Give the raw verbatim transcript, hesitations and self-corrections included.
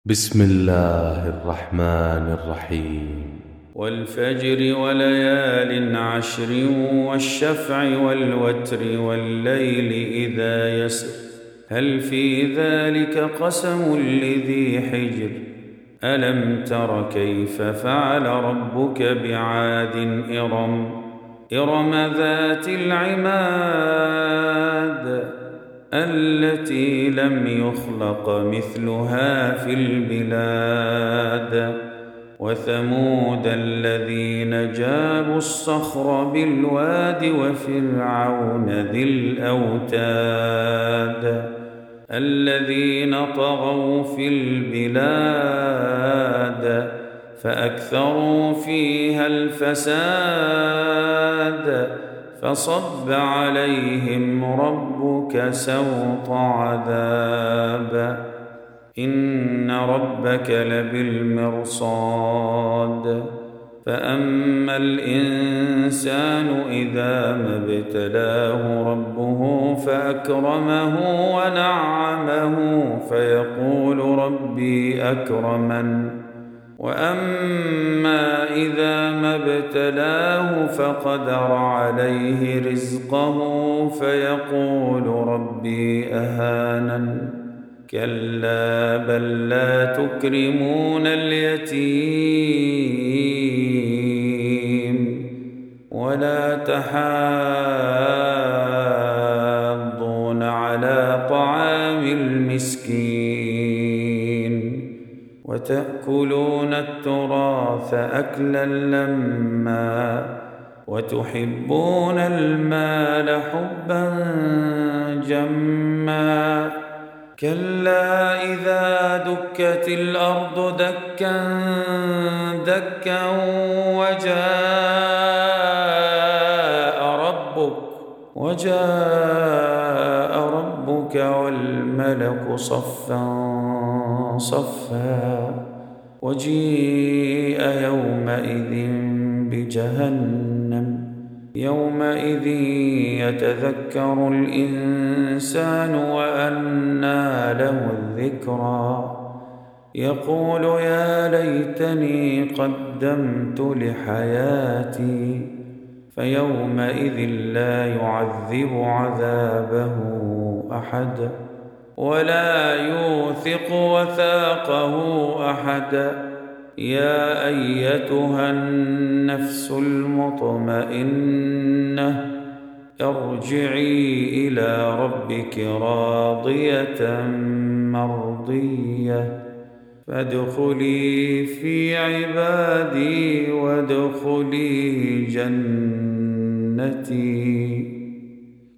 بسم الله الرحمن الرحيم. والفجر وليال عشر والشفع والوتر والليل إذا يسر هل في ذلك قسم لذي حجر ألم تر كيف فعل ربك بعاد إرم إرم ذات العماد التي لم يخلق مثلها في البلاد وثمود الذين جابوا الصخر بالواد وفرعون ذي الأوتاد الذين طغوا في البلاد فأكثروا فيها الفساد فصب عليهم ربك سوط عذاب إن ربك لبالمرصاد فأما الإنسان إذا ما ابتلاه ربه فأكرمه ونعمه فيقول ربي أكرمن وأما إذا ما ابتلاه فقدر عليه رزقه فيقول ربي أهانن كلا بل لا تكرمون اليتيم ولا تحاضون على طعام المسكين وتأكلون التراث أكلا لما وتحبون المال حبا جما كلا إذا دكت الأرض دكا دكا وجاء ربك وجاء ربك والملك صفا صفا وجيء يومئذ بجهنم يومئذ يتذكر الإنسان وأنى له الذكرى يقول يا ليتني قدمت لحياتي فيومئذ لا يعذب عذابه أحد ولا يوثق وثاقه أحد يا أيتها النفس المطمئنة ارجعي إلى ربك راضية مرضية فادخلي في عبادي وادخلي جنتي.